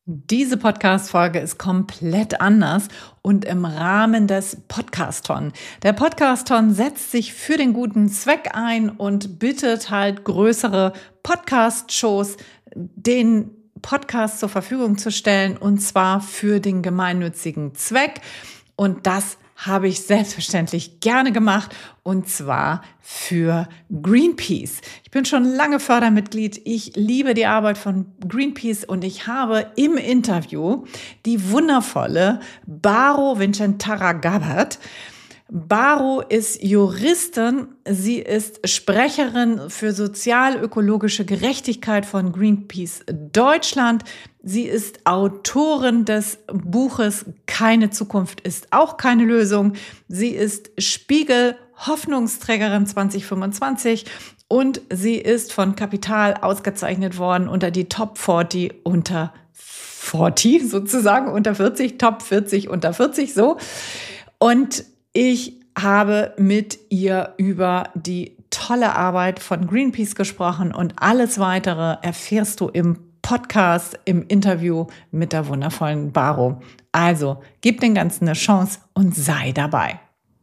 Diese Podcast-Folge ist komplett anders und im Rahmen des Podcast-Ton. Der Podcast-Ton setzt sich für den guten Zweck ein und bittet halt größere Podcast-Shows, den Podcast zur Verfügung zu stellen, und zwar für den gemeinnützigen Zweck. Und das habe ich selbstverständlich gerne gemacht, und zwar für Greenpeace. Ich bin schon lange Fördermitglied. Ich liebe die Arbeit von Greenpeace und ich habe im Interview die wundervolle Baro Vincentara-Gabbard. Baro ist Juristin, sie ist Sprecherin für sozial-ökologische Gerechtigkeit von Greenpeace Deutschland. Sie ist Autorin des Buches Keine Zukunft ist auch keine Lösung. Sie ist Spiegel Hoffnungsträgerin 2025 und sie ist von Kapital ausgezeichnet worden unter die Top 40 unter 40 sozusagen, unter 40, Top 40 unter 40 so. Und ich habe mit ihr über die tolle Arbeit von Greenpeace gesprochen und alles Weitere erfährst du im Podcast, im Interview mit der wundervollen Baro. Also, gib dem Ganzen eine Chance und sei dabei.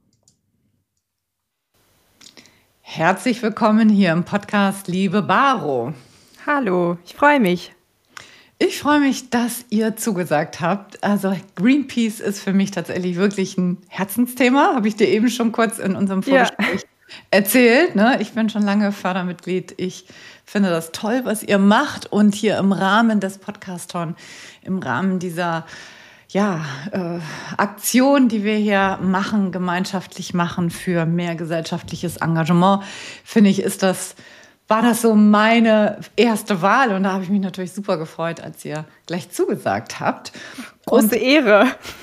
Herzlich willkommen hier im Podcast, liebe Baro. Hallo, ich freue mich. Ich freue mich, dass ihr zugesagt habt. Also Greenpeace ist für mich tatsächlich wirklich ein Herzensthema. Habe ich dir eben schon kurz in unserem Vorgespräch erzählt. Ne? Ich bin schon lange Fördermitglied. Ich finde das toll, was ihr macht. Und hier im Rahmen des Podcast-Ton, im Rahmen dieser Aktion, die wir hier machen, gemeinschaftlich machen für mehr gesellschaftliches Engagement, finde ich, war das so meine erste Wahl. Und da habe ich mich natürlich super gefreut, als ihr gleich zugesagt habt. Große Ehre.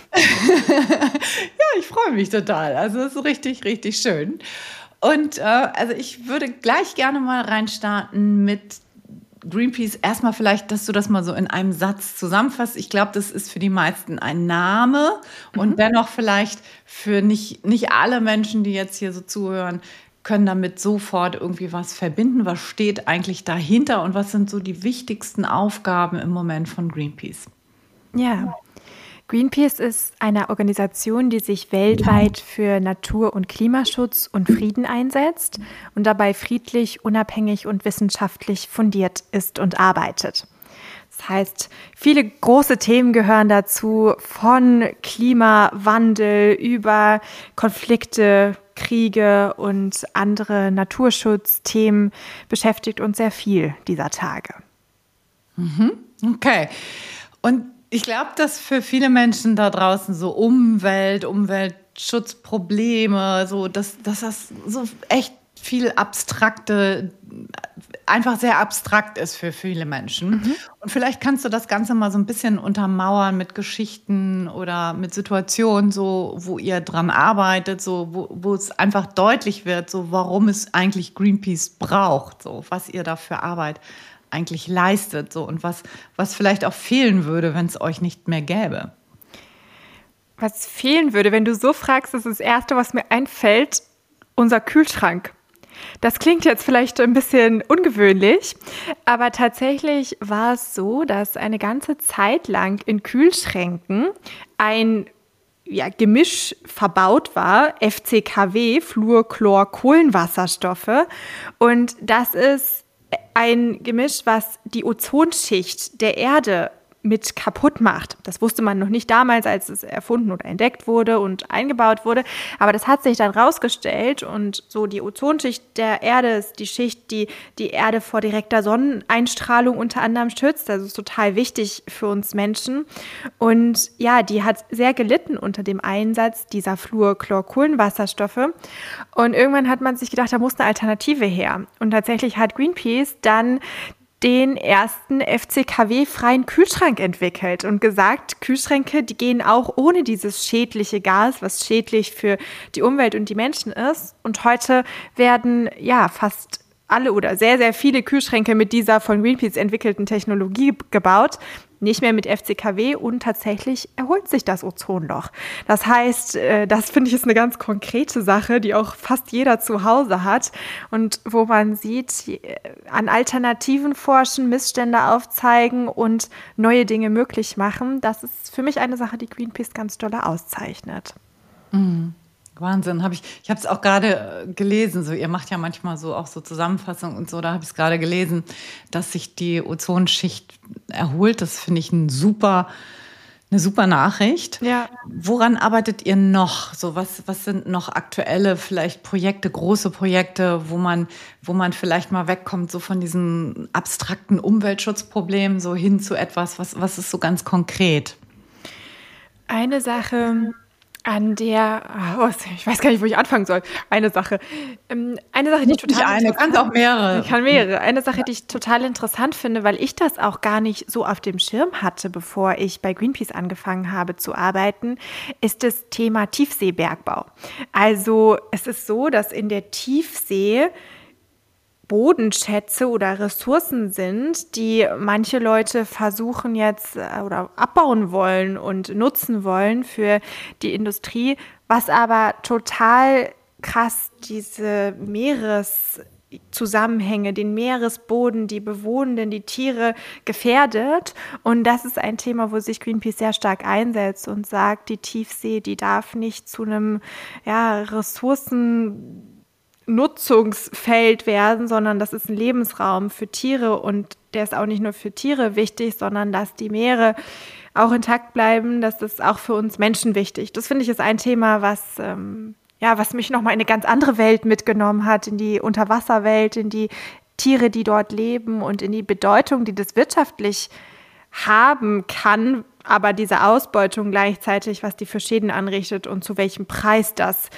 Ja, ich freue mich total. Also es ist richtig, richtig schön. Und also ich würde gleich gerne mal reinstarten mit Greenpeace. Erstmal vielleicht, dass du das mal so in einem Satz zusammenfasst. Ich glaube, das ist für die meisten ein Name und dennoch vielleicht für nicht alle Menschen, die jetzt hier so zuhören, können damit sofort irgendwie was verbinden. Was steht eigentlich dahinter und was sind so die wichtigsten Aufgaben im Moment von Greenpeace? Ja, Greenpeace ist eine Organisation, die sich weltweit für Natur- und Klimaschutz und Frieden einsetzt und dabei friedlich, unabhängig und wissenschaftlich fundiert ist und arbeitet. Das heißt, viele große Themen gehören dazu, von Klimawandel über Konflikte, Kriege und andere Naturschutzthemen beschäftigt uns sehr viel dieser Tage. Okay. Und ich glaube, dass für viele Menschen da draußen so Umweltschutzprobleme, so dass das so echt viel einfach sehr abstrakt ist für viele Menschen. Und vielleicht kannst du das Ganze mal so ein bisschen untermauern mit Geschichten oder mit Situationen, so, wo ihr dran arbeitet, so, wo es einfach deutlich wird, so, warum es eigentlich Greenpeace braucht, so, was ihr da für Arbeit eigentlich leistet, so, und was vielleicht auch fehlen würde, wenn es euch nicht mehr gäbe. Was fehlen würde, wenn du so fragst, ist das Erste, was mir einfällt, unser Kühlschrank. Das klingt jetzt vielleicht ein bisschen ungewöhnlich, aber tatsächlich war es so, dass eine ganze Zeit lang in Kühlschränken ein Gemisch verbaut war, FCKW, Fluorchlor-Kohlenwasserstoffe. Und das ist ein Gemisch, was die Ozonschicht der Erde mit kaputt macht. Das wusste man noch nicht damals, als es erfunden oder entdeckt wurde und eingebaut wurde. Aber das hat sich dann rausgestellt, und so die Ozonschicht der Erde ist die Schicht, die die Erde vor direkter Sonneneinstrahlung unter anderem schützt. Das ist total wichtig für uns Menschen. Und ja, die hat sehr gelitten unter dem Einsatz dieser Fluorchlor-Kohlenwasserstoffe. Und irgendwann hat man sich gedacht, da muss eine Alternative her. Und tatsächlich hat Greenpeace dann den ersten FCKW-freien Kühlschrank entwickelt und gesagt, Kühlschränke, die gehen auch ohne dieses schädliche Gas, was schädlich für die Umwelt und die Menschen ist. Und heute werden fast alle oder sehr, sehr viele Kühlschränke mit dieser von Greenpeace entwickelten Technologie gebaut, nicht mehr mit FCKW und tatsächlich erholt sich das Ozonloch. Das heißt, das finde ich ist eine ganz konkrete Sache, die auch fast jeder zu Hause hat und wo man sieht, an Alternativen forschen, Missstände aufzeigen und neue Dinge möglich machen. Das ist für mich eine Sache, die Greenpeace ganz doll auszeichnet. Mhm. Wahnsinn, ich habe es auch gerade gelesen, so ihr macht ja manchmal so auch so Zusammenfassungen und so, da habe ich es gerade gelesen, dass sich die Ozonschicht erholt. Das finde ich eine super Nachricht. Ja. Woran arbeitet ihr noch? So was sind noch aktuelle vielleicht Projekte, große Projekte, wo man vielleicht mal wegkommt so von diesen abstrakten Umweltschutzproblemen so hin zu etwas, was ist so ganz konkret? Eine Sache, ich weiß gar nicht, wo ich anfangen soll. Eine Sache, die ich total Du kannst auch mehrere. Ich kann mehrere. Eine Sache, die ich total interessant finde, weil ich das auch gar nicht so auf dem Schirm hatte, bevor ich bei Greenpeace angefangen habe zu arbeiten, ist das Thema Tiefseebergbau. Also es ist so, dass in der Tiefsee Bodenschätze oder Ressourcen sind, die manche Leute versuchen jetzt oder abbauen wollen und nutzen wollen für die Industrie, was aber total krass diese Meereszusammenhänge, den Meeresboden, die Bewohnenden, die Tiere gefährdet. Und das ist ein Thema, wo sich Greenpeace sehr stark einsetzt und sagt, die Tiefsee, die darf nicht zu einem Ressourcennutzungsfeld werden, sondern das ist ein Lebensraum für Tiere und der ist auch nicht nur für Tiere wichtig, sondern dass die Meere auch intakt bleiben, das ist auch für uns Menschen wichtig. Das finde ich ist ein Thema, was mich nochmal in eine ganz andere Welt mitgenommen hat, in die Unterwasserwelt, in die Tiere, die dort leben und in die Bedeutung, die das wirtschaftlich haben kann, aber diese Ausbeutung gleichzeitig, was die für Schäden anrichtet und zu welchem Preis das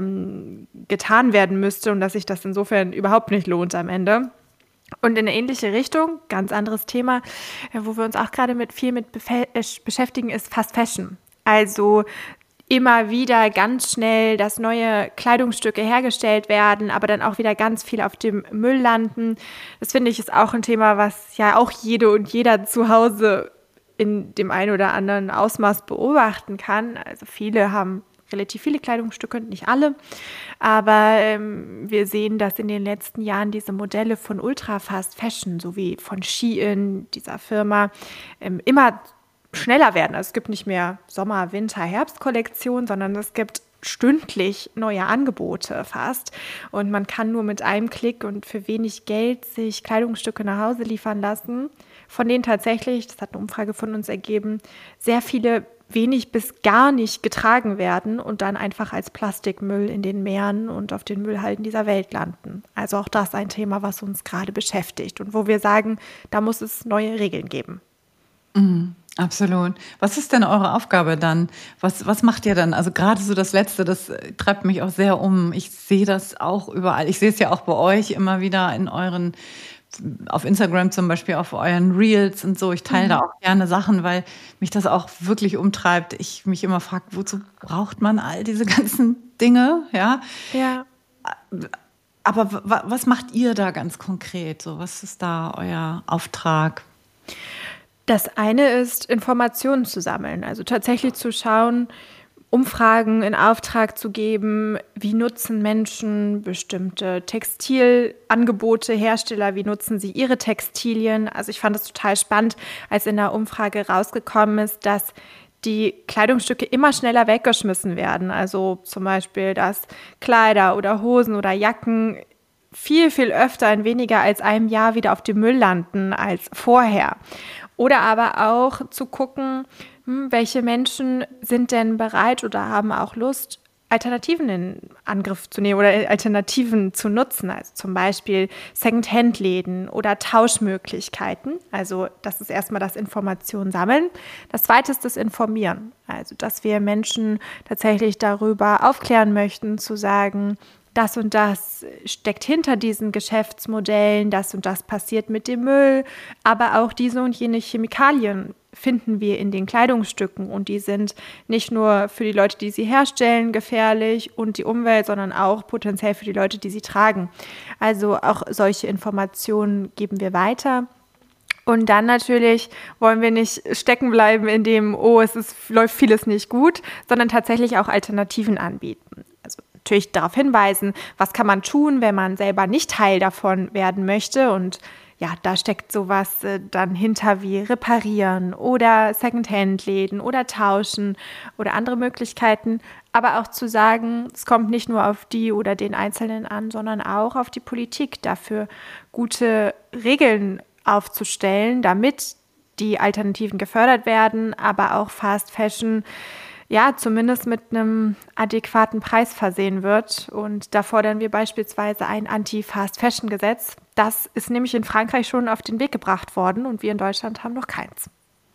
getan werden müsste und dass sich das insofern überhaupt nicht lohnt am Ende. Und in eine ähnliche Richtung, ganz anderes Thema, wo wir uns auch gerade viel mit beschäftigen, ist Fast Fashion. Also immer wieder ganz schnell, dass neue Kleidungsstücke hergestellt werden, aber dann auch wieder ganz viel auf dem Müll landen. Das finde ich ist auch ein Thema, was ja auch jede und jeder zu Hause in dem einen oder anderen Ausmaß beobachten kann. Also viele haben relativ viele Kleidungsstücke, nicht alle. Aber wir sehen, dass in den letzten Jahren diese Modelle von Ultra Fast Fashion, sowie von Shein, dieser Firma, immer schneller werden. Also es gibt nicht mehr Sommer-, Winter-, Herbst-Kollektion, sondern es gibt stündlich neue Angebote fast. Und man kann nur mit einem Klick und für wenig Geld sich Kleidungsstücke nach Hause liefern lassen, von denen tatsächlich, das hat eine Umfrage von uns ergeben, sehr viele wenig bis gar nicht getragen werden und dann einfach als Plastikmüll in den Meeren und auf den Müllhalden dieser Welt landen. Also auch das ein Thema, was uns gerade beschäftigt und wo wir sagen, da muss es neue Regeln geben. Absolut. Was ist denn eure Aufgabe dann? Was macht ihr dann? Also gerade so das Letzte, das treibt mich auch sehr um. Ich sehe das auch überall. Ich sehe es ja auch bei euch immer wieder auf Instagram zum Beispiel, auf euren Reels und so. Ich teile da auch gerne Sachen, weil mich das auch wirklich umtreibt. Ich mich immer frage, wozu braucht man all diese ganzen Dinge? Ja. Aber was macht ihr da ganz konkret? So, was ist da euer Auftrag? Das eine ist, Informationen zu sammeln, also tatsächlich zu schauen, Umfragen in Auftrag zu geben, wie nutzen Menschen bestimmte Textilangebote, Hersteller, wie nutzen sie ihre Textilien. Also ich fand es total spannend, als in der Umfrage rausgekommen ist, dass die Kleidungsstücke immer schneller weggeschmissen werden. Also zum Beispiel, dass Kleider oder Hosen oder Jacken viel, viel öfter in weniger als einem Jahr wieder auf dem Müll landen als vorher. Oder aber auch zu gucken, welche Menschen sind denn bereit oder haben auch Lust, Alternativen in Angriff zu nehmen oder Alternativen zu nutzen. Also zum Beispiel Second-Hand-Läden oder Tauschmöglichkeiten. Also das ist erstmal das Informationen sammeln. Das Zweite ist das Informieren. Also dass wir Menschen tatsächlich darüber aufklären möchten, zu sagen, das und das steckt hinter diesen Geschäftsmodellen, das und das passiert mit dem Müll, aber auch diese und jene Chemikalien finden wir in den Kleidungsstücken und die sind nicht nur für die Leute, die sie herstellen, gefährlich und die Umwelt, sondern auch potenziell für die Leute, die sie tragen. Also auch solche Informationen geben wir weiter. Und dann natürlich wollen wir nicht stecken bleiben in dem, läuft vieles nicht gut, sondern tatsächlich auch Alternativen anbieten. Also natürlich darauf hinweisen, was kann man tun, wenn man selber nicht Teil davon werden möchte. Und ja, da steckt sowas dann hinter wie reparieren oder Secondhand-Läden oder tauschen oder andere Möglichkeiten. Aber auch zu sagen, es kommt nicht nur auf die oder den Einzelnen an, sondern auch auf die Politik, dafür gute Regeln aufzustellen, damit die Alternativen gefördert werden, aber auch Fast Fashion ja zumindest mit einem adäquaten Preis versehen wird. Und da fordern wir beispielsweise ein Anti-Fast-Fashion-Gesetz. Das ist nämlich in Frankreich schon auf den Weg gebracht worden und wir in Deutschland haben noch keins.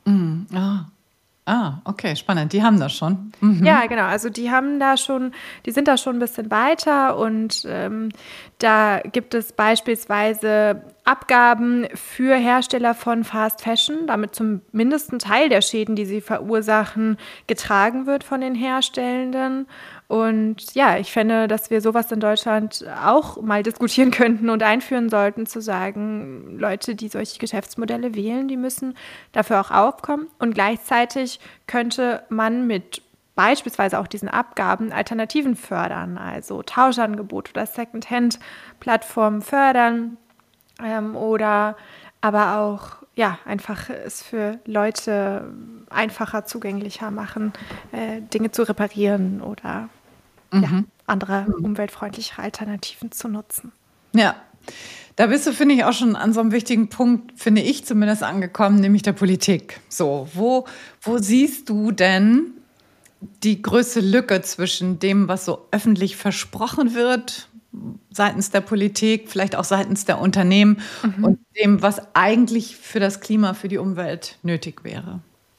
Okay, spannend. Die haben das schon. Ja, genau. Also die sind da schon ein bisschen weiter und da gibt es beispielsweise Abgaben für Hersteller von Fast Fashion, damit zumindest ein Teil der Schäden, die sie verursachen, getragen wird von den Herstellenden. Und ja, ich fände, dass wir sowas in Deutschland auch mal diskutieren könnten und einführen sollten, zu sagen, Leute, die solche Geschäftsmodelle wählen, die müssen dafür auch aufkommen. Und gleichzeitig könnte man mit beispielsweise auch diesen Abgaben Alternativen fördern, also Tauschangebote oder Secondhand-Plattformen fördern oder aber auch einfach es für Leute einfacher zugänglicher machen, Dinge zu reparieren oder andere umweltfreundlichere Alternativen zu nutzen. Ja, da bist du, finde ich, auch schon an so einem wichtigen Punkt, finde ich zumindest, angekommen, nämlich der Politik. So, wo siehst du denn die größte Lücke zwischen dem, was so öffentlich versprochen wird, seitens der Politik, vielleicht auch seitens der Unternehmen und dem, was eigentlich für das Klima, für die Umwelt nötig wäre?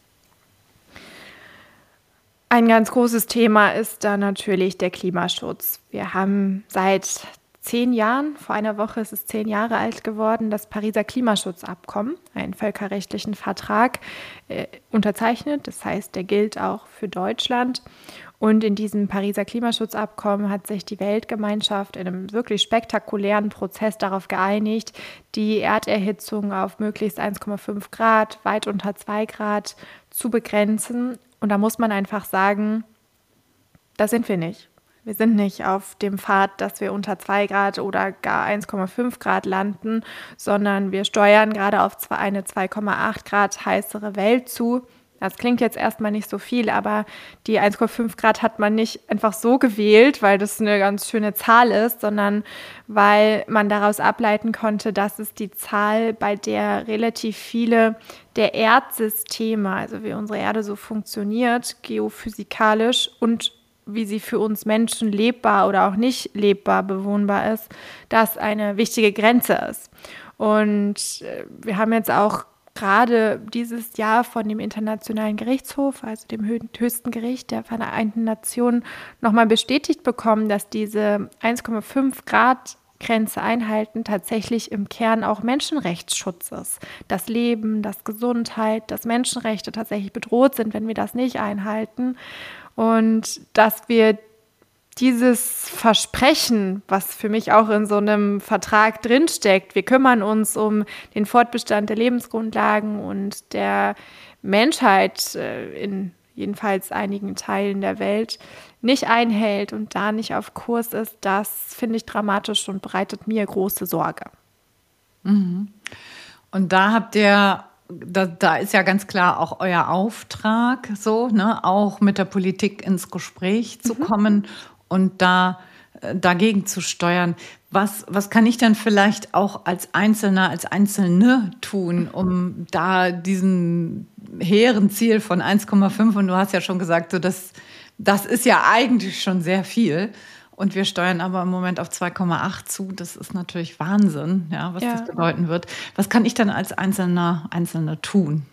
Ein ganz großes Thema ist da natürlich der Klimaschutz. Wir haben seit 10 Jahren, vor einer Woche ist es 10 Jahre alt geworden, das Pariser Klimaschutzabkommen, einen völkerrechtlichen Vertrag, unterzeichnet. Das heißt, der gilt auch für Deutschland. Und in diesem Pariser Klimaschutzabkommen hat sich die Weltgemeinschaft in einem wirklich spektakulären Prozess darauf geeinigt, die Erderhitzung auf möglichst 1,5 Grad, weit unter 2 Grad zu begrenzen. Und da muss man einfach sagen, da sind wir nicht. Wir sind nicht auf dem Pfad, dass wir unter 2 Grad oder gar 1,5 Grad landen, sondern wir steuern gerade auf eine 2,8 Grad heißere Welt zu. Das klingt jetzt erstmal nicht so viel, aber die 1,5 Grad hat man nicht einfach so gewählt, weil das eine ganz schöne Zahl ist, sondern weil man daraus ableiten konnte, dass es die Zahl, bei der relativ viele der Erdsysteme, also wie unsere Erde so funktioniert, geophysikalisch und wie sie für uns Menschen lebbar oder auch nicht lebbar bewohnbar ist, das eine wichtige Grenze ist. Und wir haben jetzt auch gerade dieses Jahr von dem Internationalen Gerichtshof, also dem höchsten Gericht der Vereinten Nationen, nochmal bestätigt bekommen, dass diese 1,5 Grad Grenze einhalten tatsächlich im Kern auch Menschenrechtsschutz ist. Das Leben, das Gesundheit, dass Menschenrechte tatsächlich bedroht sind, wenn wir das nicht einhalten. Und dass wir dieses Versprechen, was für mich auch in so einem Vertrag drinsteckt, wir kümmern uns um den Fortbestand der Lebensgrundlagen und der Menschheit in jedenfalls einigen Teilen der Welt, nicht einhält und da nicht auf Kurs ist, das finde ich dramatisch und bereitet mir große Sorge. Und da habt ihr, da ist ja ganz klar auch euer Auftrag, so, ne, auch mit der Politik ins Gespräch zu kommen und dagegen zu steuern. Was kann ich dann vielleicht auch als Einzelner, als Einzelne tun, um da diesen hehren Ziel von 1,5, und du hast ja schon gesagt, so das ist ja eigentlich schon sehr viel. Und wir steuern aber im Moment auf 2,8 zu. Das ist natürlich Wahnsinn, ja, was das bedeuten wird. Was kann ich dann als Einzelne tun?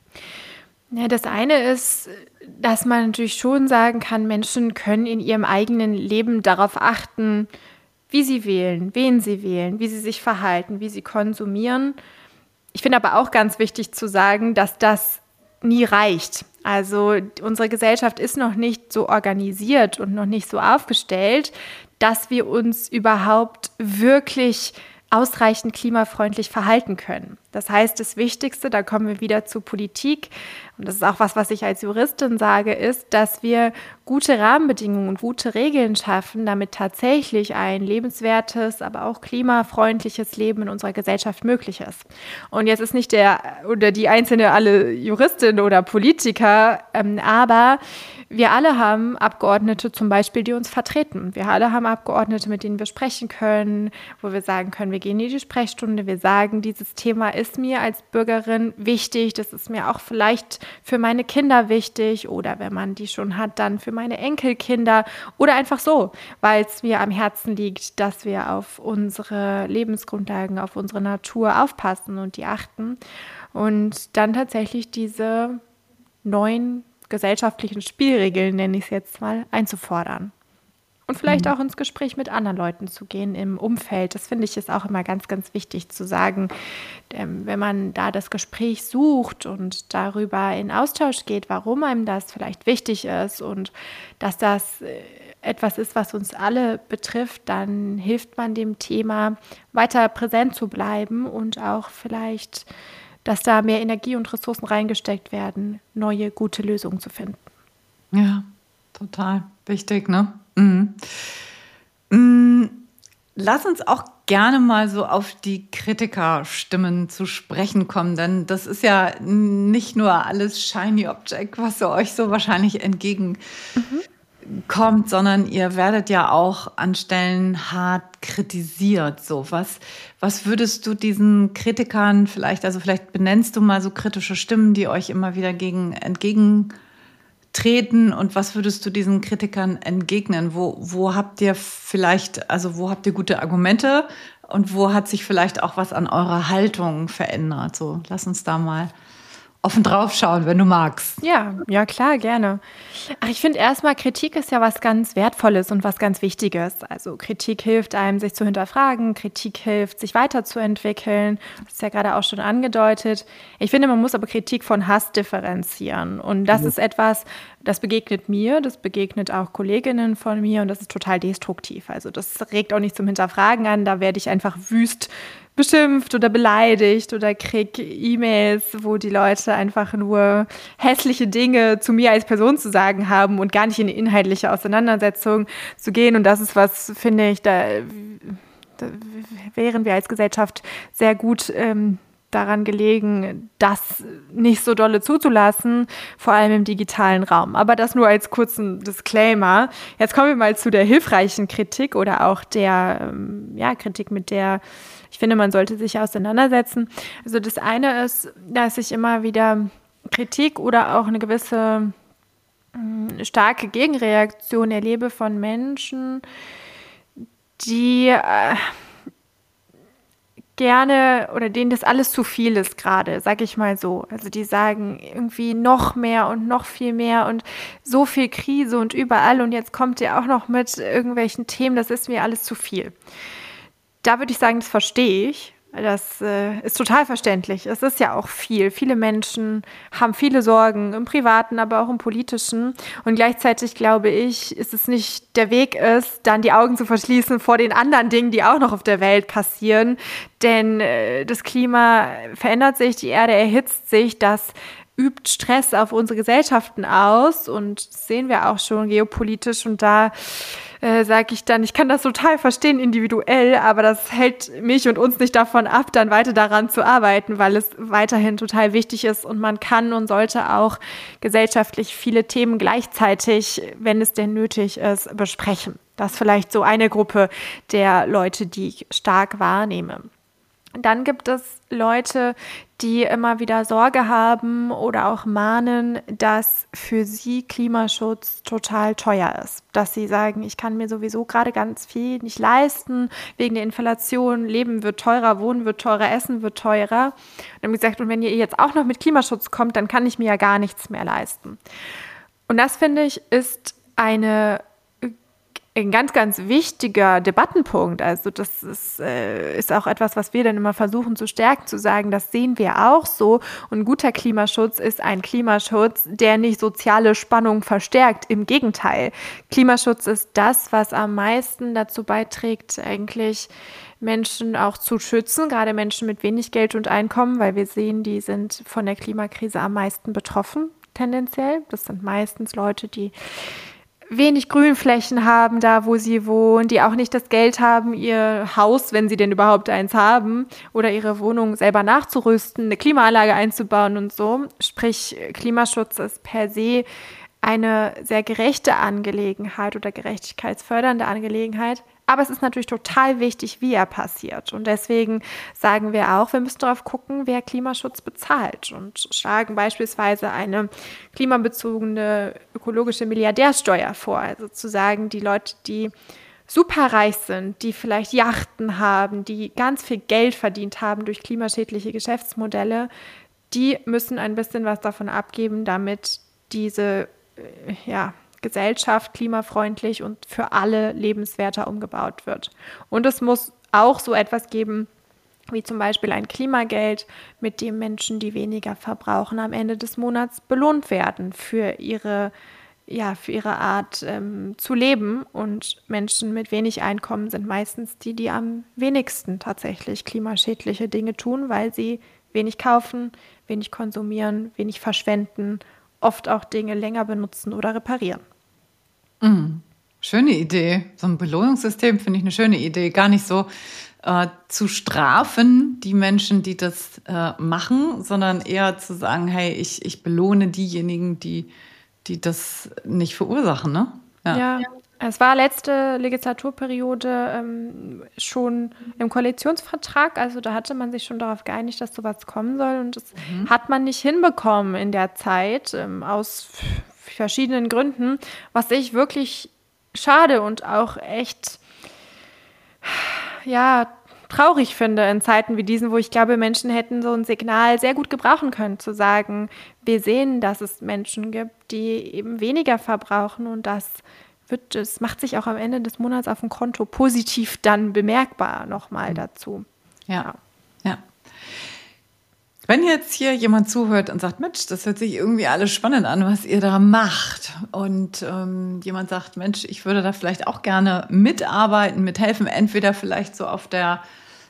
Ja, das eine ist, dass man natürlich schon sagen kann, Menschen können in ihrem eigenen Leben darauf achten, wie sie wählen, wen sie wählen, wie sie sich verhalten, wie sie konsumieren. Ich finde aber auch ganz wichtig zu sagen, dass das nie reicht. Also unsere Gesellschaft ist noch nicht so organisiert und noch nicht so aufgestellt, dass wir uns überhaupt wirklich ausreichend klimafreundlich verhalten können. Das heißt, das Wichtigste, da kommen wir wieder zur Politik, und das ist auch was ich als Juristin sage, ist, dass wir gute Rahmenbedingungen und gute Regeln schaffen, damit tatsächlich ein lebenswertes, aber auch klimafreundliches Leben in unserer Gesellschaft möglich ist. Und jetzt ist nicht der oder die einzelne alle Juristin oder Politiker, aber wir alle haben Abgeordnete zum Beispiel, die uns vertreten. Wir alle haben Abgeordnete, mit denen wir sprechen können, wo wir sagen können, wir gehen in die Sprechstunde, wir sagen, dieses Thema ist mir als Bürgerin wichtig, das ist mir auch vielleicht für meine Kinder wichtig oder wenn man die schon hat, dann für meine Enkelkinder oder einfach so, weil es mir am Herzen liegt, dass wir auf unsere Lebensgrundlagen, auf unsere Natur aufpassen und die achten und dann tatsächlich diese neuen gesellschaftlichen Spielregeln, nenne ich es jetzt mal, einzufordern. Und vielleicht auch ins Gespräch mit anderen Leuten zu gehen im Umfeld. Das finde ich ist auch immer ganz, ganz wichtig zu sagen, wenn man da das Gespräch sucht und darüber in Austausch geht, warum einem das vielleicht wichtig ist und dass das etwas ist, was uns alle betrifft, dann hilft man dem Thema weiter präsent zu bleiben und auch vielleicht, dass da mehr Energie und Ressourcen reingesteckt werden, neue, gute Lösungen zu finden. Ja, total wichtig, ne? Lass uns auch gerne mal so auf die Kritikerstimmen zu sprechen kommen, denn das ist ja nicht nur alles Shiny Object, was so euch so wahrscheinlich entgegenkommt, sondern ihr werdet ja auch an Stellen hart kritisiert. So, was würdest du diesen Kritikern vielleicht benennst du mal so kritische Stimmen, die euch immer wieder entgegentreten, und was würdest du diesen Kritikern entgegnen? Wo habt ihr gute Argumente und wo hat sich vielleicht auch was an eurer Haltung verändert? So, lass uns da mal offen drauf schauen, wenn du magst. Ja, klar, gerne. Ich finde erstmal, Kritik ist ja was ganz Wertvolles und was ganz Wichtiges. Also Kritik hilft einem, sich zu hinterfragen. Kritik hilft, sich weiterzuentwickeln. Das ist ja gerade auch schon angedeutet. Ich finde, man muss aber Kritik von Hass differenzieren. Und das ist etwas, das begegnet mir, das begegnet auch Kolleginnen von mir und das ist total destruktiv. Also das regt auch nicht zum Hinterfragen an. Da werde ich einfach wüst beschimpft oder beleidigt oder krieg E-Mails, wo die Leute einfach nur hässliche Dinge zu mir als Person zu sagen haben und gar nicht in eine inhaltliche Auseinandersetzung zu gehen. Und das ist was, finde ich, da wären wir als Gesellschaft sehr gut daran gelegen, das nicht so dolle zuzulassen, vor allem im digitalen Raum. Aber das nur als kurzen Disclaimer. Jetzt kommen wir mal zu der hilfreichen Kritik oder auch der Kritik, mit der ich finde, man sollte sich auseinandersetzen. Also das eine ist, dass ich immer wieder Kritik oder auch eine gewisse starke Gegenreaktion erlebe von Menschen, die gerne oder denen das alles zu viel ist gerade, sag ich mal so. Also die sagen irgendwie noch mehr und noch viel mehr und so viel Krise und überall und jetzt kommt ihr auch noch mit irgendwelchen Themen, das ist mir alles zu viel. Da würde ich sagen, das verstehe ich. Das ist total verständlich. Es ist ja auch viel. Viele Menschen haben viele Sorgen im Privaten, aber auch im Politischen. Und gleichzeitig glaube ich, ist es nicht der Weg ist, dann die Augen zu verschließen vor den anderen Dingen, die auch noch auf der Welt passieren. Denn das Klima verändert sich, die Erde erhitzt sich, das übt Stress auf unsere Gesellschaften aus und das sehen wir auch schon geopolitisch und da sage ich dann, ich kann das total verstehen individuell, aber das hält mich und uns nicht davon ab, dann weiter daran zu arbeiten, weil es weiterhin total wichtig ist und man kann und sollte auch gesellschaftlich viele Themen gleichzeitig, wenn es denn nötig ist, besprechen. Das ist vielleicht so eine Gruppe der Leute, die ich stark wahrnehme. Dann gibt es Leute, die immer wieder Sorge haben oder auch mahnen, dass für sie Klimaschutz total teuer ist. Dass sie sagen, ich kann mir sowieso gerade ganz viel nicht leisten, wegen der Inflation, Leben wird teurer, Wohnen wird teurer, Essen wird teurer. Und haben gesagt, und wenn ihr jetzt auch noch mit Klimaschutz kommt, dann kann ich mir ja gar nichts mehr leisten. Und das, finde ich, ist eine ein ganz, ganz wichtiger Debattenpunkt. Also das ist auch etwas, was wir dann immer versuchen zu stärken, zu sagen, das sehen wir auch so. Und ein guter Klimaschutz ist ein Klimaschutz, der nicht soziale Spannung verstärkt. Im Gegenteil. Klimaschutz ist das, was am meisten dazu beiträgt, eigentlich Menschen auch zu schützen, gerade Menschen mit wenig Geld und Einkommen, weil wir sehen, die sind von der Klimakrise am meisten betroffen, tendenziell. Das sind meistens Leute, die wenig Grünflächen haben, da wo sie wohnen, die auch nicht das Geld haben, ihr Haus, wenn sie denn überhaupt eins haben, oder ihre Wohnung selber nachzurüsten, eine Klimaanlage einzubauen und so. Sprich, Klimaschutz ist per se eine sehr gerechte Angelegenheit oder gerechtigkeitsfördernde Angelegenheit. Aber es ist natürlich total wichtig, wie er passiert. Und deswegen sagen wir auch, wir müssen darauf gucken, wer Klimaschutz bezahlt. Und schlagen beispielsweise eine klimabezogene ökologische Milliardärsteuer vor. Also zu sagen, die Leute, die superreich sind, die vielleicht Yachten haben, die ganz viel Geld verdient haben durch klimaschädliche Geschäftsmodelle, die müssen ein bisschen was davon abgeben, damit diese Gesellschaft klimafreundlich und für alle lebenswerter umgebaut wird. Und es muss auch so etwas geben, wie zum Beispiel ein Klimageld, mit dem Menschen, die weniger verbrauchen, am Ende des Monats belohnt werden für ihre Art zu leben. Und Menschen mit wenig Einkommen sind meistens die am wenigsten tatsächlich klimaschädliche Dinge tun, weil sie wenig kaufen, wenig konsumieren, wenig verschwenden, oft auch Dinge länger benutzen oder reparieren. Schöne Idee. So ein Belohnungssystem finde ich eine schöne Idee. Gar nicht so zu strafen, die Menschen, die das machen, sondern eher zu sagen, hey, ich belohne diejenigen, die das nicht verursachen, ne? Ja. Es war letzte Legislaturperiode schon im Koalitionsvertrag, also da hatte man sich schon darauf geeinigt, dass sowas kommen soll, und das hat man nicht hinbekommen in der Zeit, aus verschiedenen Gründen, was ich wirklich schade und auch echt traurig finde in Zeiten wie diesen, wo ich glaube, Menschen hätten so ein Signal sehr gut gebrauchen können, zu sagen, wir sehen, dass es Menschen gibt, die eben weniger verbrauchen, und das macht sich auch am Ende des Monats auf dem Konto positiv dann bemerkbar nochmal dazu. Ja. Wenn jetzt hier jemand zuhört und sagt, Mensch, das hört sich irgendwie alles spannend an, was ihr da macht, und jemand sagt, Mensch, ich würde da vielleicht auch gerne mitarbeiten, mithelfen, entweder vielleicht so auf der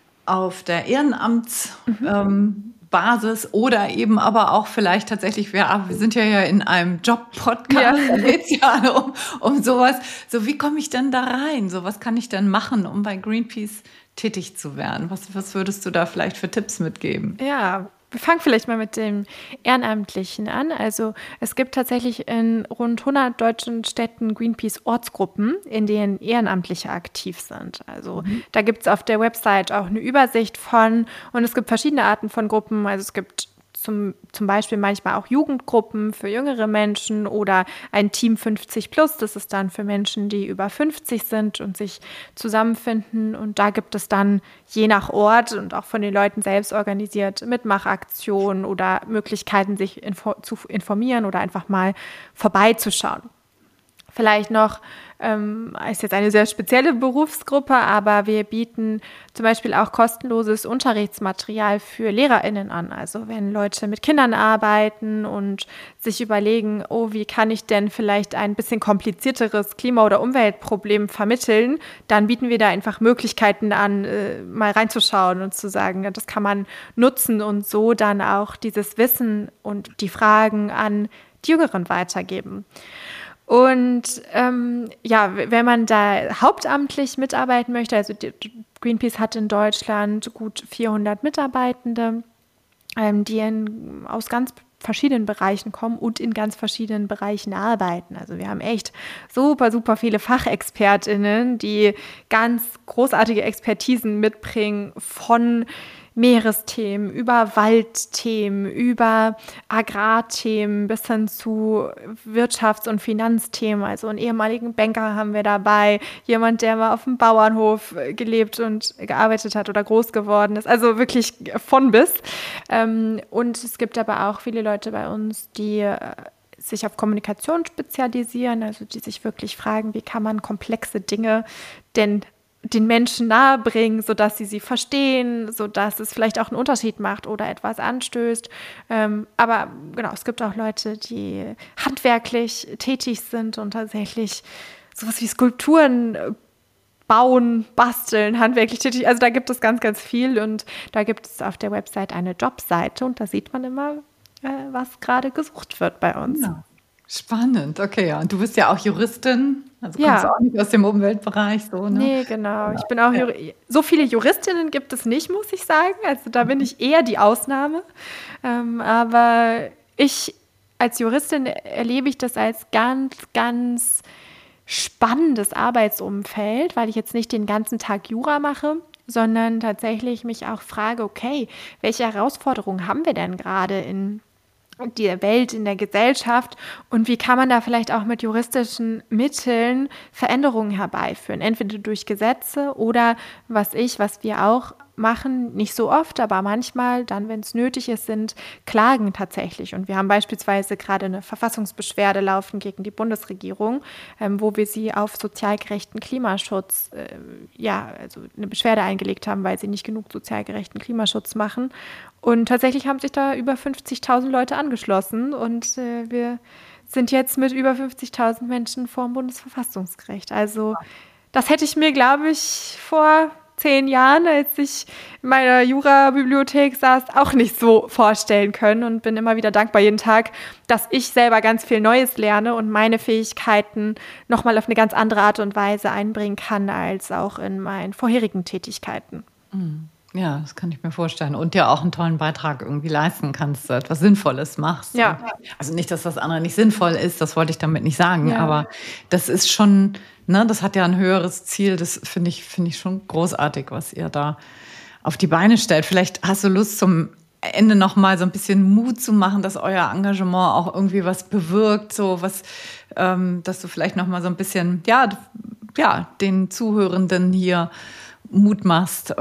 Ehrenamtsbasis oder eben aber auch vielleicht tatsächlich, wir sind ja in einem Job-Podcast, da geht es ja um sowas. So, wie komme ich denn da rein? So, was kann ich denn machen, um bei Greenpeace tätig zu werden? Was würdest du da vielleicht für Tipps mitgeben? Ja, wir fangen vielleicht mal mit dem Ehrenamtlichen an. Also es gibt tatsächlich in rund 100 deutschen Städten Greenpeace-Ortsgruppen, in denen Ehrenamtliche aktiv sind. Also da gibt es auf der Website auch eine Übersicht von, und es gibt verschiedene Arten von Gruppen. Also es gibt zum Beispiel manchmal auch Jugendgruppen für jüngere Menschen oder ein Team 50 plus. Das ist dann für Menschen, die über 50 sind und sich zusammenfinden. Und da gibt es dann je nach Ort und auch von den Leuten selbst organisiert Mitmachaktionen oder Möglichkeiten, sich zu informieren oder einfach mal vorbeizuschauen. Vielleicht noch, ist jetzt eine sehr spezielle Berufsgruppe, aber wir bieten zum Beispiel auch kostenloses Unterrichtsmaterial für LehrerInnen an. Also wenn Leute mit Kindern arbeiten und sich überlegen, wie kann ich denn vielleicht ein bisschen komplizierteres Klima- oder Umweltproblem vermitteln, dann bieten wir da einfach Möglichkeiten an, mal reinzuschauen und zu sagen, das kann man nutzen und so dann auch dieses Wissen und die Fragen an die Jüngeren weitergeben. Und wenn man da hauptamtlich mitarbeiten möchte, also Greenpeace hat in Deutschland gut 400 Mitarbeitende, die aus ganz verschiedenen Bereichen kommen und in ganz verschiedenen Bereichen arbeiten. Also wir haben echt super, super viele FachexpertInnen, die ganz großartige Expertisen mitbringen, von Meeresthemen, über Waldthemen, über Agrarthemen bis hin zu Wirtschafts- und Finanzthemen. Also einen ehemaligen Banker haben wir dabei, jemand, der mal auf dem Bauernhof gelebt und gearbeitet hat oder groß geworden ist. Also wirklich von bis. Und es gibt aber auch viele Leute bei uns, die sich auf Kommunikation spezialisieren, also die sich wirklich fragen, wie kann man komplexe Dinge denn den Menschen nahebringen, sodass sie verstehen, sodass es vielleicht auch einen Unterschied macht oder etwas anstößt. Aber genau, es gibt auch Leute, die handwerklich tätig sind und tatsächlich sowas wie Skulpturen bauen, basteln, handwerklich tätig. Also da gibt es ganz, ganz viel und da gibt es auf der Website eine Jobseite und da sieht man immer, was gerade gesucht wird bei uns. Ja. Spannend, okay, ja. Und du bist ja auch Juristin, also kommst du auch nicht aus dem Umweltbereich, so, ne? Nee, genau. Ich bin auch so viele Juristinnen gibt es nicht, muss ich sagen. Also da bin ich eher die Ausnahme. Aber ich als Juristin erlebe ich das als ganz, ganz spannendes Arbeitsumfeld, weil ich jetzt nicht den ganzen Tag Jura mache, sondern tatsächlich mich auch frage, okay, welche Herausforderungen haben wir denn gerade in der Welt, in der Gesellschaft und wie kann man da vielleicht auch mit juristischen Mitteln Veränderungen herbeiführen, entweder durch Gesetze oder was wir auch machen, nicht so oft, aber manchmal, dann, wenn es nötig ist, sind Klagen tatsächlich. Und wir haben beispielsweise gerade eine Verfassungsbeschwerde laufen gegen die Bundesregierung, wo wir sie auf sozial gerechten Klimaschutz, also eine Beschwerde eingelegt haben, weil sie nicht genug sozial gerechten Klimaschutz machen. Und tatsächlich haben sich da über 50.000 Leute angeschlossen und wir sind jetzt mit über 50.000 Menschen vor dem Bundesverfassungsgericht. Also das hätte ich mir, glaube ich, vor 10 Jahren, als ich in meiner Jura-Bibliothek saß, auch nicht so vorstellen können und bin immer wieder dankbar jeden Tag, dass ich selber ganz viel Neues lerne und meine Fähigkeiten nochmal auf eine ganz andere Art und Weise einbringen kann, als auch in meinen vorherigen Tätigkeiten. Ja, das kann ich mir vorstellen. Und ja auch einen tollen Beitrag irgendwie leisten kannst, etwas Sinnvolles machst. Ja. Also nicht, dass das andere nicht sinnvoll ist, das wollte ich damit nicht sagen, aber das ist schon, ne, das hat ja ein höheres Ziel, das finde ich schon großartig, was ihr da auf die Beine stellt. Vielleicht hast du Lust, zum Ende noch mal so ein bisschen Mut zu machen, dass euer Engagement auch irgendwie was bewirkt, so was, dass du vielleicht noch mal so ein bisschen, den Zuhörenden hier Mut machst,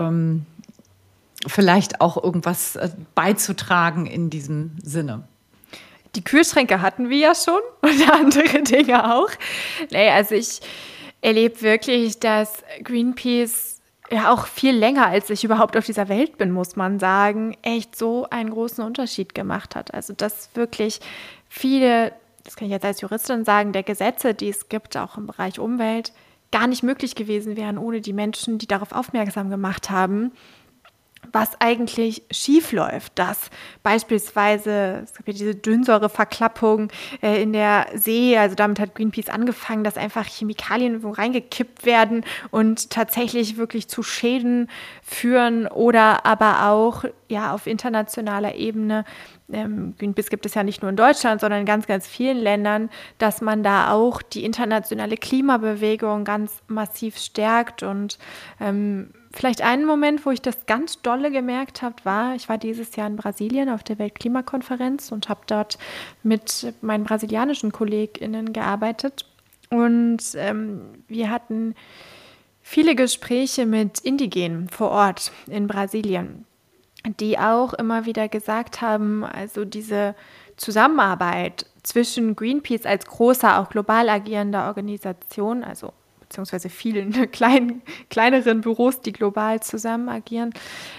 vielleicht auch irgendwas beizutragen in diesem Sinne. Die Kühlschränke hatten wir ja schon und andere Dinge auch. Also ich erlebe wirklich, dass Greenpeace ja auch viel länger, als ich überhaupt auf dieser Welt bin, muss man sagen, echt so einen großen Unterschied gemacht hat. Also dass wirklich viele, das kann ich jetzt als Juristin sagen, der Gesetze, die es gibt, auch im Bereich Umwelt, gar nicht möglich gewesen wären ohne die Menschen, die darauf aufmerksam gemacht haben, was eigentlich schief läuft, dass beispielsweise, es gibt ja diese Dünnsäureverklappung in der See, also damit hat Greenpeace angefangen, dass einfach Chemikalien irgendwo reingekippt werden und tatsächlich wirklich zu Schäden führen oder aber auch auf internationaler Ebene, Greenpeace gibt es ja nicht nur in Deutschland, sondern in ganz, ganz vielen Ländern, dass man da auch die internationale Klimabewegung ganz massiv stärkt und vielleicht einen Moment, wo ich das ganz dolle gemerkt habe, ich war dieses Jahr in Brasilien auf der Weltklimakonferenz und habe dort mit meinen brasilianischen KollegInnen gearbeitet. Und wir hatten viele Gespräche mit Indigenen vor Ort in Brasilien, die auch immer wieder gesagt haben, also diese Zusammenarbeit zwischen Greenpeace als großer, auch global agierender Organisation, also beziehungsweise vielen kleineren Büros, die global zusammen agieren,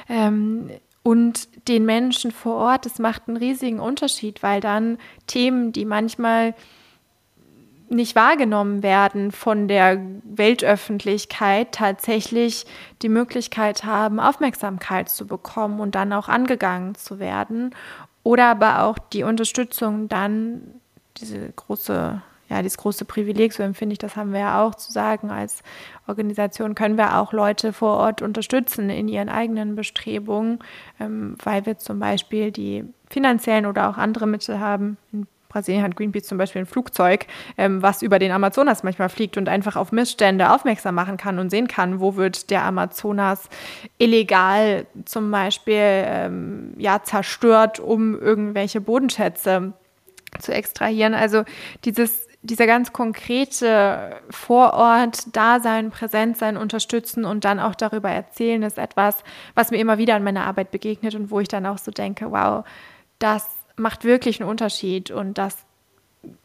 und den Menschen vor Ort, das macht einen riesigen Unterschied, weil dann Themen, die manchmal nicht wahrgenommen werden von der Weltöffentlichkeit, tatsächlich die Möglichkeit haben, Aufmerksamkeit zu bekommen und dann auch angegangen zu werden. Oder aber auch die Unterstützung dann, dieses große Privileg, so empfinde ich, das haben wir ja auch zu sagen, als Organisation können wir auch Leute vor Ort unterstützen in ihren eigenen Bestrebungen, weil wir zum Beispiel die finanziellen oder auch andere Mittel haben. In Brasilien hat Greenpeace zum Beispiel ein Flugzeug, was über den Amazonas manchmal fliegt und einfach auf Missstände aufmerksam machen kann und sehen kann, wo wird der Amazonas illegal zum Beispiel zerstört, um irgendwelche Bodenschätze zu extrahieren. Also dieser ganz konkrete Vor-Ort-Dasein, Präsentsein, unterstützen und dann auch darüber erzählen, ist etwas, was mir immer wieder in meiner Arbeit begegnet und wo ich dann auch so denke, wow, das macht wirklich einen Unterschied und das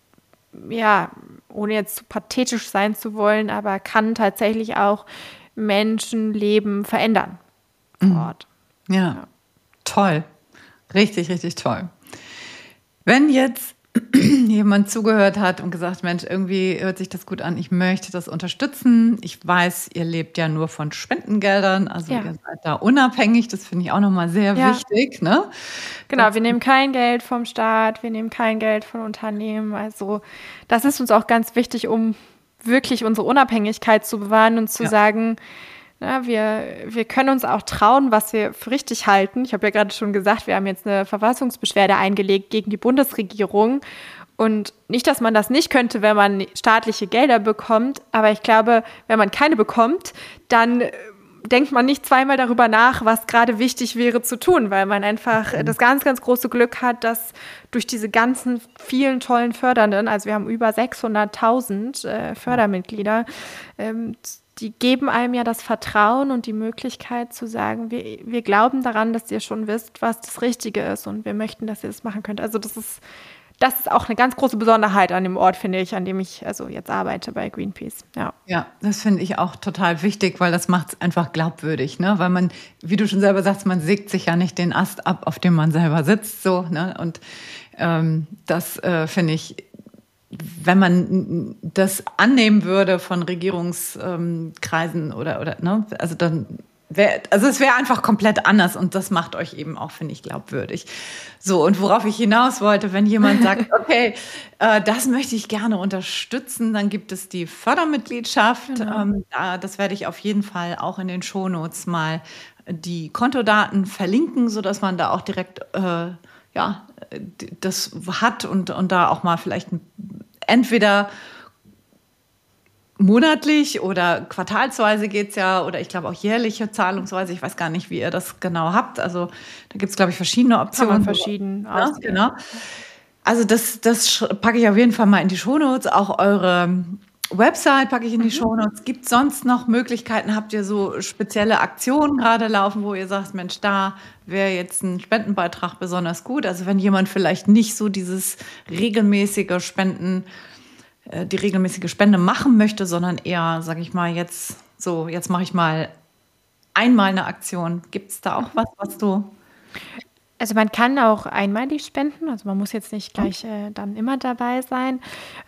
ja, ohne jetzt zu pathetisch sein zu wollen, aber kann tatsächlich auch Menschenleben verändern vor Ort. Ja, toll. Richtig, richtig toll. Wenn jetzt jemand zugehört hat und gesagt, Mensch, irgendwie hört sich das gut an, ich möchte das unterstützen. Ich weiß, ihr lebt ja nur von Spendengeldern, also ihr seid da unabhängig, das finde ich auch nochmal sehr wichtig. Ne? Genau, wir nehmen kein Geld vom Staat, wir nehmen kein Geld von Unternehmen, also das ist uns auch ganz wichtig, um wirklich unsere Unabhängigkeit zu bewahren und zu sagen, na, wir können uns auch trauen, was wir für richtig halten. Ich habe ja gerade schon gesagt, wir haben jetzt eine Verfassungsbeschwerde eingelegt gegen die Bundesregierung. Und nicht, dass man das nicht könnte, wenn man staatliche Gelder bekommt. Aber ich glaube, wenn man keine bekommt, dann denkt man nicht zweimal darüber nach, was gerade wichtig wäre zu tun, weil man einfach das ganz, ganz große Glück hat, dass durch diese ganzen vielen tollen Fördernden, also wir haben über 600.000 Fördermitglieder, die geben einem ja das Vertrauen und die Möglichkeit zu sagen, wir glauben daran, dass ihr schon wisst, was das Richtige ist und wir möchten, dass ihr das machen könnt. Also das ist auch eine ganz große Besonderheit an dem Ort, finde ich, an dem ich also jetzt arbeite bei Greenpeace. Ja, das finde ich auch total wichtig, weil das macht es einfach glaubwürdig, ne? Weil man, wie du schon selber sagst, man sägt sich ja nicht den Ast ab, auf dem man selber sitzt, so, ne? Und das finde ich, wenn man das annehmen würde von Regierungskreisen oder ne, also dann es wäre einfach komplett anders und das macht euch eben auch, finde ich, glaubwürdig. So, und worauf ich hinaus wollte, wenn jemand sagt, okay, das möchte ich gerne unterstützen, dann gibt es die Fördermitgliedschaft. Genau. Das werde ich auf jeden Fall auch in den Shownotes mal die Kontodaten verlinken, sodass man da auch direkt das hat und da auch mal vielleicht entweder monatlich oder quartalsweise geht's ja, oder ich glaube auch jährliche Zahlungsweise. Ich weiß gar nicht, wie ihr das genau habt. Also da gibt's, glaube ich, verschiedene Optionen. Kann man verschieden auswählen. Genau. Also das packe ich auf jeden Fall mal in die Shownotes. Auch eure Website packe ich in die Shownotes. Gibt es sonst noch Möglichkeiten? Habt ihr so spezielle Aktionen gerade laufen, wo ihr sagt, Mensch, da wäre jetzt ein Spendenbeitrag besonders gut? Also wenn jemand vielleicht nicht so dieses regelmäßige die regelmäßige Spende machen möchte, sondern eher, sage ich mal, jetzt mache ich mal einmal eine Aktion. Gibt es da auch was du... Also man kann auch einmalig spenden, also man muss jetzt nicht gleich dann immer dabei sein.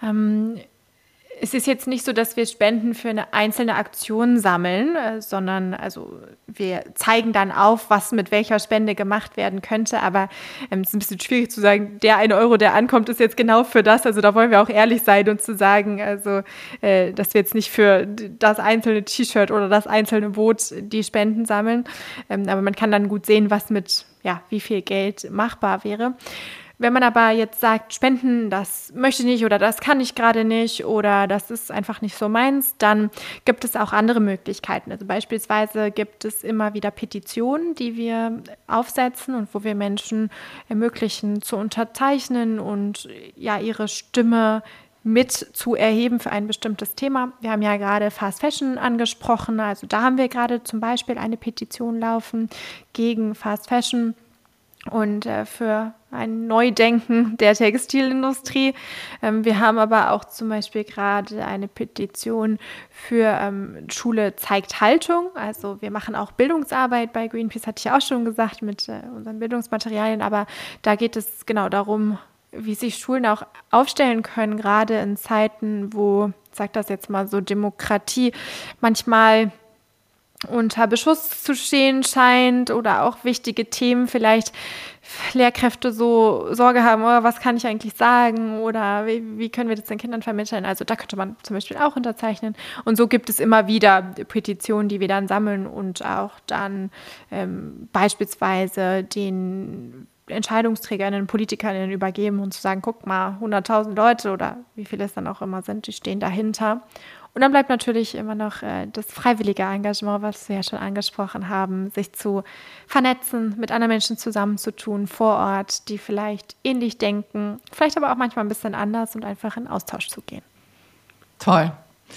Es ist jetzt nicht so, dass wir Spenden für eine einzelne Aktion sammeln, sondern also wir zeigen dann auf, was mit welcher Spende gemacht werden könnte. Aber es ist ein bisschen schwierig zu sagen, der 1 Euro, der ankommt, ist jetzt genau für das. Also da wollen wir auch ehrlich sein und zu sagen, also dass wir jetzt nicht für das einzelne T-Shirt oder das einzelne Boot die Spenden sammeln. Aber man kann dann gut sehen, was mit wie viel Geld machbar wäre. Wenn man aber jetzt sagt, Spenden, das möchte ich nicht oder das kann ich gerade nicht oder das ist einfach nicht so meins, dann gibt es auch andere Möglichkeiten. Also beispielsweise gibt es immer wieder Petitionen, die wir aufsetzen und wo wir Menschen ermöglichen, zu unterzeichnen und ihre Stimme mit zu erheben für ein bestimmtes Thema. Wir haben ja gerade Fast Fashion angesprochen, also da haben wir gerade zum Beispiel eine Petition laufen gegen Fast Fashion und für ein Neudenken der Textilindustrie. Wir haben aber auch zum Beispiel gerade eine Petition für Schule zeigt Haltung. Also wir machen auch Bildungsarbeit bei Greenpeace, hatte ich ja auch schon gesagt, mit unseren Bildungsmaterialien. Aber da geht es genau darum, wie sich Schulen auch aufstellen können, gerade in Zeiten, wo, ich sage das jetzt mal so, Demokratie manchmal unter Beschuss zu stehen scheint oder auch wichtige Themen vielleicht Lehrkräfte so Sorge haben, was kann ich eigentlich sagen oder wie können wir das den Kindern vermitteln? Also da könnte man zum Beispiel auch unterzeichnen. Und so gibt es immer wieder Petitionen, die wir dann sammeln und auch dann beispielsweise den Entscheidungsträgerinnen, Politikerinnen übergeben und zu sagen, guck mal, 100.000 Leute oder wie viele es dann auch immer sind, die stehen dahinter. Und dann bleibt natürlich immer noch das freiwillige Engagement, was wir ja schon angesprochen haben, sich zu vernetzen, mit anderen Menschen zusammenzutun vor Ort, die vielleicht ähnlich denken, vielleicht aber auch manchmal ein bisschen anders und einfach in Austausch zu gehen. Toll.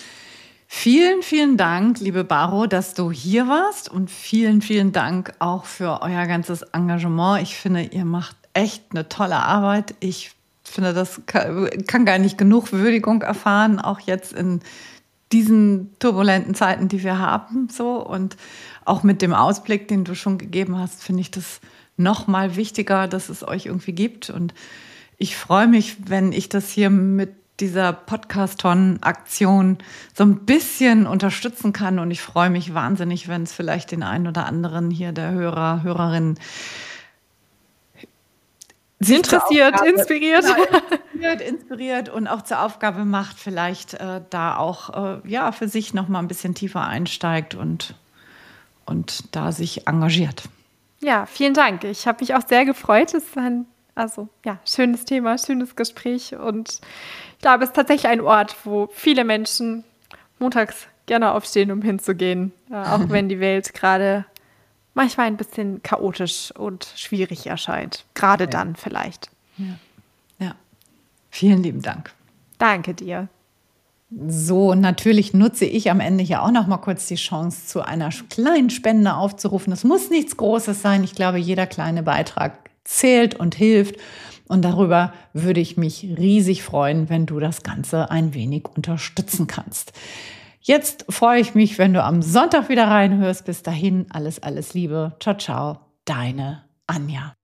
Vielen, vielen Dank, liebe Baro, dass du hier warst und vielen, vielen Dank auch für euer ganzes Engagement. Ich finde, ihr macht echt eine tolle Arbeit. Ich finde, das kann gar nicht genug Würdigung erfahren, auch jetzt in diesen turbulenten Zeiten, die wir haben, so. Und auch mit dem Ausblick, den du schon gegeben hast, finde ich das noch mal wichtiger, dass es euch irgendwie gibt. Und ich freue mich, wenn ich das hier mit dieser Podcast-Ton-Aktion so ein bisschen unterstützen kann. Und ich freue mich wahnsinnig, wenn es vielleicht den einen oder anderen hier der Hörer, Hörerin inspiriert und auch zur Aufgabe macht, vielleicht da auch für sich noch mal ein bisschen tiefer einsteigt und da sich engagiert. Ja, vielen Dank. Ich habe mich auch sehr gefreut. Es ist ein schönes Thema, schönes Gespräch. Und ich glaube, es ist tatsächlich ein Ort, wo viele Menschen montags gerne aufstehen, um hinzugehen. Auch wenn die Welt gerade manchmal ein bisschen chaotisch und schwierig erscheint. Gerade dann vielleicht. Ja. Vielen lieben Dank. Danke dir. So, natürlich nutze ich am Ende hier auch noch mal kurz die Chance, zu einer kleinen Spende aufzurufen. Das muss nichts Großes sein. Ich glaube, jeder kleine Beitrag zählt und hilft. Und darüber würde ich mich riesig freuen, wenn du das Ganze ein wenig unterstützen kannst. Jetzt freue ich mich, wenn du am Sonntag wieder reinhörst. Bis dahin, alles Liebe. Ciao, ciao. Deine Anja.